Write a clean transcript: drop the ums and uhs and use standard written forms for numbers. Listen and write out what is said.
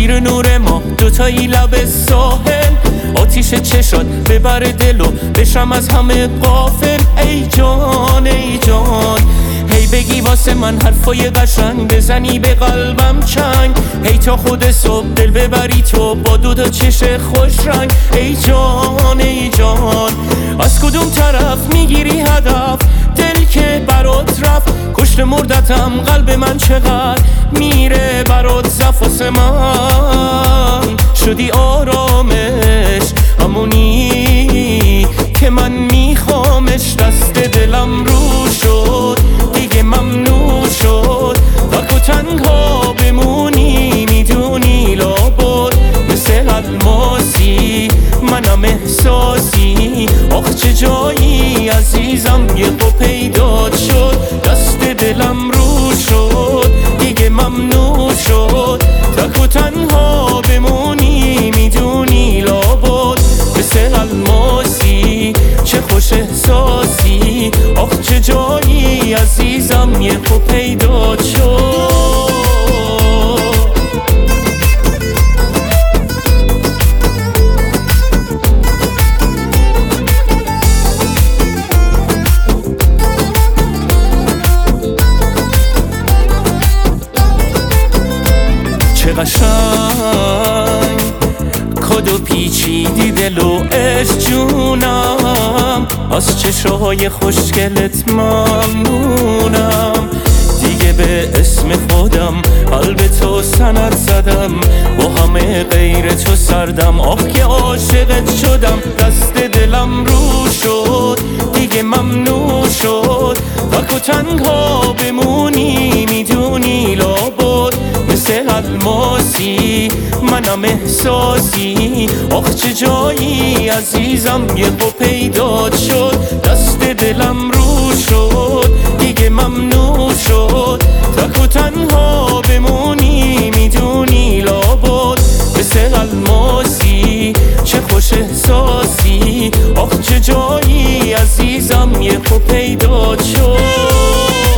زیر نور ما دوتایی لب ساحل، آتیش چشات ببره دلو بشم از همه غافل. ای جان ای جان، هی بگی واسه من حرفای قشنگ، بزنی به قلبم چنگ، هی تا خود صبح دل ببری تو با دو چش خوش رنگ. ای جان ای جان، از کدوم طرف میگیری هدف؟ دل که برات رفت کشت مردتم، قلب من چقدر میره برات زف. واسه من شدی آرامش، همونی که من میخوامش. دست دلم رو شد دیگه ممنوع شد، تک و تنها بمونی میدونی لابد مثل الماسی منم احساسی. آخ چه جایی عزیزم یه قو پیدا شد، دست دلم رو شد دیگه ممنوع شد، تک و تنها بمونی میدونی لابد مثل الماسی. چه خوش احساسی، آخ چه جایی عزیزم یه قو پیدا شد. چه قشنگ کدو پیچیدی دل و عشق جونم، از چشای خوشگلت ممنونم. دیگه به اسم خودم قلب تو سند زدم، با همه غیر تو سردم. آخ که عاشقت شدم، دست دلم رو شد دیگه ممنوع شد، تک و تنها بمونی میدونی لابد مثل الماسی منم احساسی. آخ چه جایی عزیزم یه قو پیدا شد، دست دلم رو شد دیگه ممنوع شد، تک و تنها بمونی میدونی لابد مثل الماسی. چه خوش احساسی، آخ چه جایی عزیزم یه قو پیدا شد.